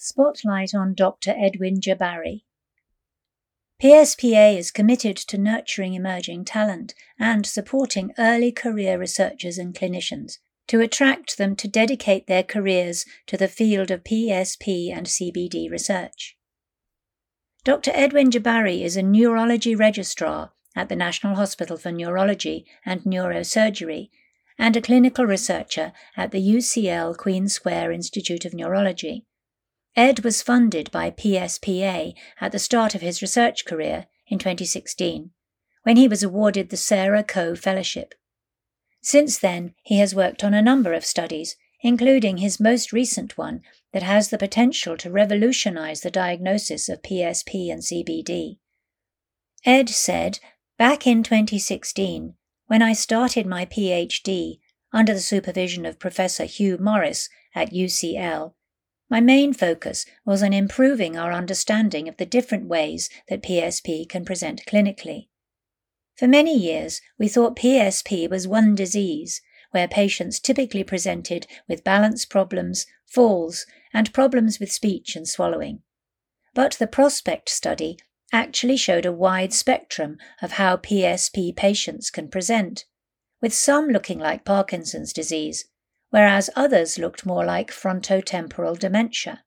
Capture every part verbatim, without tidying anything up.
Spotlight on Doctor Edwin Jabari. P S P A is committed to nurturing emerging talent and supporting early career researchers and clinicians to attract them to dedicate their careers to the field of P S P and C B D research. Doctor Edwin Jabari is a neurology registrar at the National Hospital for Neurology and Neurosurgery and a clinical researcher at the U C L Queen Square Institute of Neurology. Ed was funded by P S P A at the start of his research career in twenty sixteen, when he was awarded the Sarah Coe Fellowship. Since then, he has worked on a number of studies, including his most recent one that has the potential to revolutionize the diagnosis of P S P and C B D. Ed said, "Back in twenty sixteen, when I started my PhD under the supervision of Professor Hugh Morris at U C L, my main focus was on improving our understanding of the different ways that P S P can present clinically. For many years, we thought P S P was one disease, where patients typically presented with balance problems, falls, and problems with speech and swallowing. But the PROSPECT study actually showed a wide spectrum of how P S P patients can present, with some looking like Parkinson's disease, whereas others looked more like frontotemporal dementia.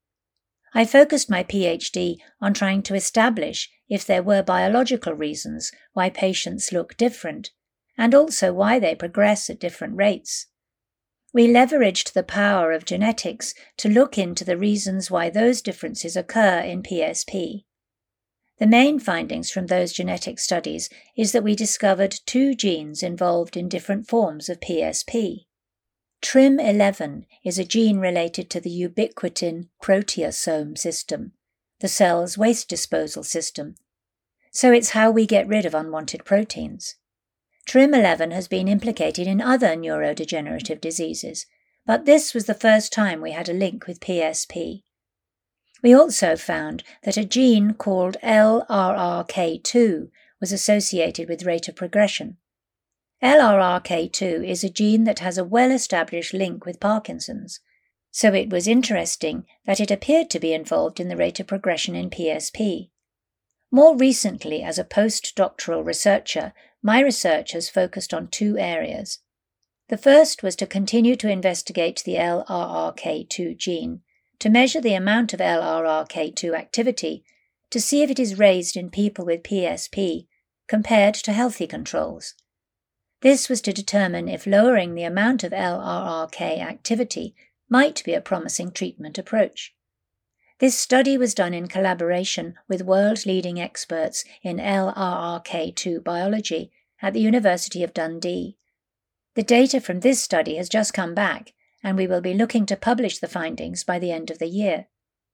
I focused my PhD on trying to establish if there were biological reasons why patients look different, and also why they progress at different rates. We leveraged the power of genetics to look into the reasons why those differences occur in P S P. The main findings from those genetic studies is that we discovered two genes involved in different forms of P S P. T R I M eleven is a gene related to the ubiquitin proteasome system, the cell's waste disposal system, so it's how we get rid of unwanted proteins. T R I M eleven has been implicated in other neurodegenerative diseases, but this was the first time we had a link with P S P. We also found that a gene called L R R K two was associated with rate of progression. L R R K two is a gene that has a well-established link with Parkinson's, so it was interesting that it appeared to be involved in the rate of progression in P S P. More recently, as a postdoctoral researcher, my research has focused on two areas. The first was to continue to investigate the L R R K two gene, to measure the amount of L R R K two activity, to see if it is raised in people with P S P compared to healthy controls. This was to determine if lowering the amount of L R R K activity might be a promising treatment approach. This study was done in collaboration with world-leading experts in L R R K two biology at the University of Dundee. The data from this study has just come back, and we will be looking to publish the findings by the end of the year.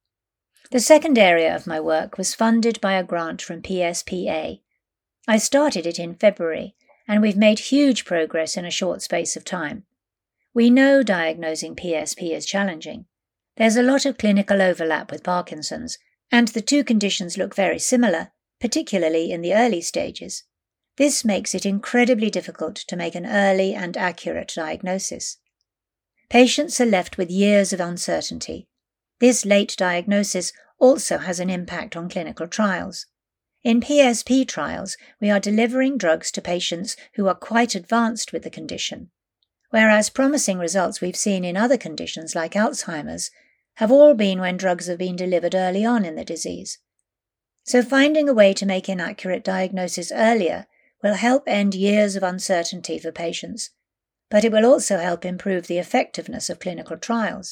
The second area of my work was funded by a grant from P S P A. I started it in February, and we've made huge progress in a short space of time. We know diagnosing P S P is challenging. There's a lot of clinical overlap with Parkinson's, and the two conditions look very similar, particularly in the early stages. This makes it incredibly difficult to make an early and accurate diagnosis. Patients are left with years of uncertainty. This late diagnosis also has an impact on clinical trials. In P S P trials, we are delivering drugs to patients who are quite advanced with the condition, whereas promising results we've seen in other conditions like Alzheimer's have all been when drugs have been delivered early on in the disease. So finding a way to make an accurate diagnosis earlier will help end years of uncertainty for patients, but it will also help improve the effectiveness of clinical trials.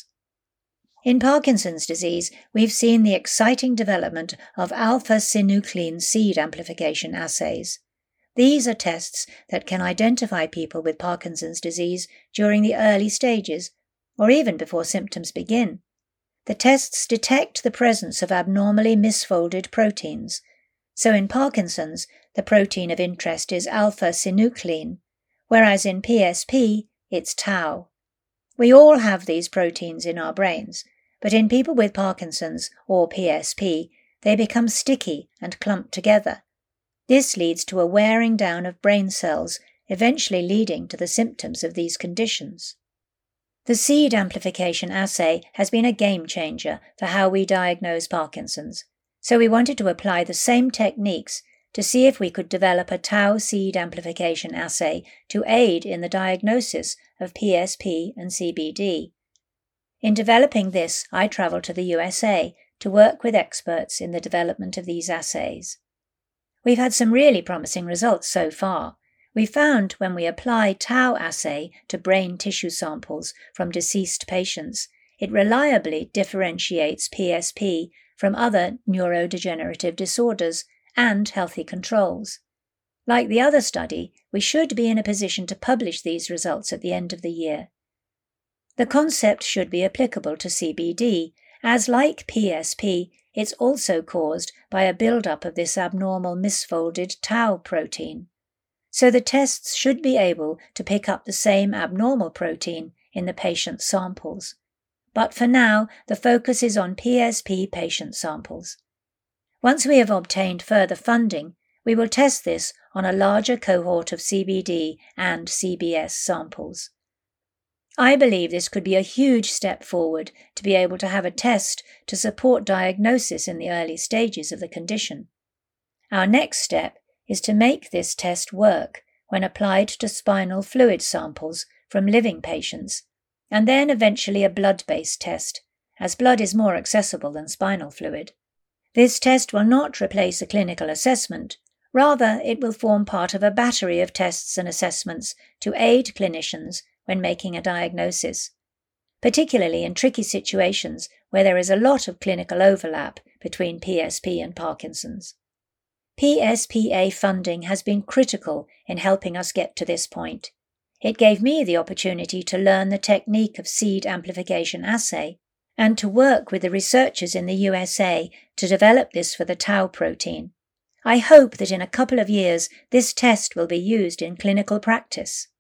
In Parkinson's disease, we've seen the exciting development of alpha-synuclein seed amplification assays. These are tests that can identify people with Parkinson's disease during the early stages, or even before symptoms begin. The tests detect the presence of abnormally misfolded proteins. So in Parkinson's, the protein of interest is alpha-synuclein, whereas in P S P, it's tau. We all have these proteins in our brains, but in people with Parkinson's or P S P, they become sticky and clump together. This leads to a wearing down of brain cells, eventually leading to the symptoms of these conditions. The seed amplification assay has been a game changer for how we diagnose Parkinson's, so we wanted to apply the same techniques to see if we could develop a tau seed amplification assay to aid in the diagnosis of P S P and C B D. In developing this, I travelled to the U S A to work with experts in the development of these assays. We've had some really promising results so far. We found when we apply tau assay to brain tissue samples from deceased patients, it reliably differentiates P S P from other neurodegenerative disorders and healthy controls. Like the other study, we should be in a position to publish these results at the end of the year. The concept should be applicable to C B D, as like P S P, it's also caused by a build-up of this abnormal misfolded tau protein. So the tests should be able to pick up the same abnormal protein in the patient samples. But for now, the focus is on P S P patient samples. Once we have obtained further funding, we will test this on a larger cohort of C B D and C B S samples. I believe this could be a huge step forward to be able to have a test to support diagnosis in the early stages of the condition. Our next step is to make this test work when applied to spinal fluid samples from living patients, and then eventually a blood-based test, as blood is more accessible than spinal fluid. This test will not replace a clinical assessment, rather it will form part of a battery of tests and assessments to aid clinicians when making a diagnosis, particularly in tricky situations where there is a lot of clinical overlap between P S P and Parkinson's. P S P A funding has been critical in helping us get to this point. It gave me the opportunity to learn the technique of seed amplification assay and to work with the researchers in the U S A to develop this for the tau protein. I hope that in a couple of years this test will be used in clinical practice.